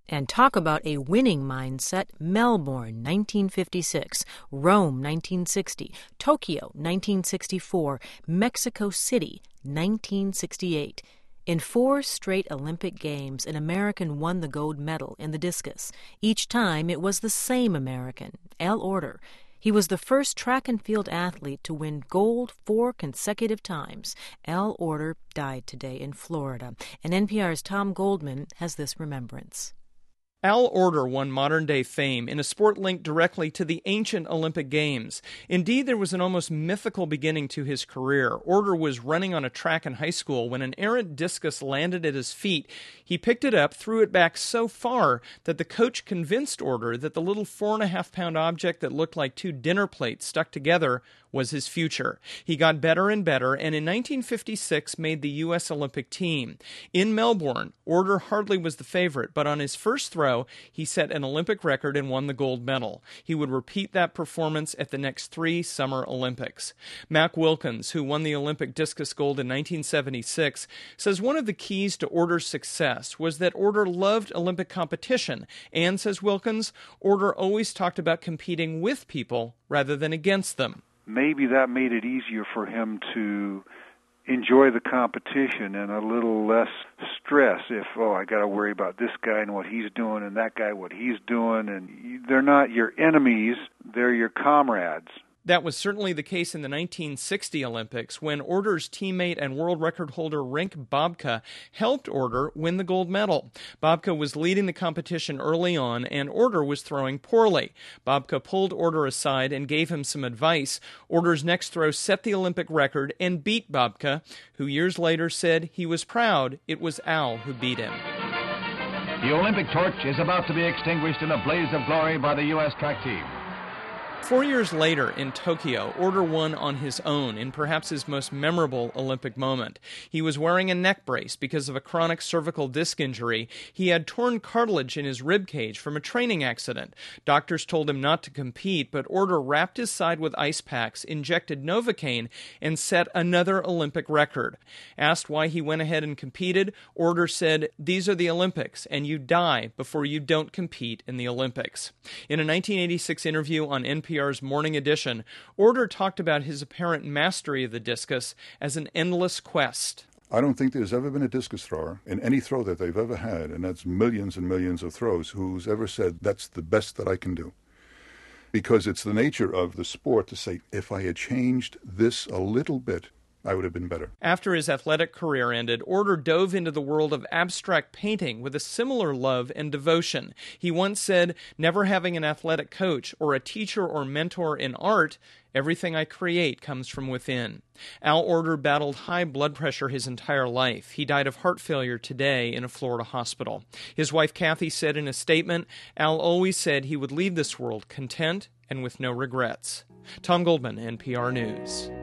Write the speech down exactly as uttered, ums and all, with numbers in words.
And talk about a winning mindset. Melbourne, nineteen fifty-six. Rome, nineteen sixty. Tokyo, nineteen sixty-four. Mexico City, nineteen sixty-eight. In four straight Olympic Games, an American won the gold medal in the discus. Each time it was the same American, Al Order. He was the first track and field athlete to win gold four consecutive times. Al Order died today in Florida. And N P R's Tom Goldman has this remembrance. Al Order won modern-day fame in a sport linked directly to the ancient Olympic Games. Indeed, there was an almost mythical beginning to his career. Order was running on a track in high school when an errant discus landed at his feet. He picked it up, threw it back so far that the coach convinced Order that the little four-and-a-half-pound object that looked like two dinner plates stuck together was his future. He got better and better, and in nineteen fifty-six made the U S Olympic team. In Melbourne, Order hardly was the favorite, but on his first throw, he set an Olympic record and won the gold medal. He would repeat that performance at the next three Summer Olympics. Mac Wilkins, who won the Olympic discus gold in nineteen seventy-six, says one of the keys to Order's success was that Order loved Olympic competition, and, says Wilkins, Order always talked about competing with people rather than against them. Maybe that made it easier for him to enjoy the competition and a little less stress if, oh, I got to worry about this guy and what he's doing and that guy what he's doing. And they're not your enemies, they're your comrades. That was certainly the case in the nineteen sixty Olympics when Order's teammate and world record holder Rink Babka helped Order win the gold medal. Babka was leading the competition early on, and Order was throwing poorly. Babka pulled Order aside and gave him some advice. Order's next throw set the Olympic record and beat Babka, who years later said he was proud it was Al who beat him. The Olympic torch is about to be extinguished in a blaze of glory by the U S track team. Four years later, in Tokyo, Order won on his own in perhaps his most memorable Olympic moment. He was wearing a neck brace because of a chronic cervical disc injury. He had torn cartilage in his rib cage from a training accident. Doctors told him not to compete, but Order wrapped his side with ice packs, injected Novocaine, and set another Olympic record. Asked why he went ahead and competed, Order said, "These are the Olympics, and you die before you don't compete in the Olympics." In a nineteen eighty-six interview on N P R's Morning Edition, Order talked about his apparent mastery of the discus as an endless quest. I don't think there's ever been a discus thrower in any throw that they've ever had, and that's millions and millions of throws, who's ever said, that's the best that I can do. Because it's the nature of the sport to say, if I had changed this a little bit, I would have been better. After his athletic career ended, Order dove into the world of abstract painting with a similar love and devotion. He once said, never having an athletic coach or a teacher or mentor in art, everything I create comes from within. Al Order battled high blood pressure his entire life. He died of heart failure today in a Florida hospital. His wife Kathy said in a statement, Al always said he would leave this world content and with no regrets. Tom Goldman, N P R News.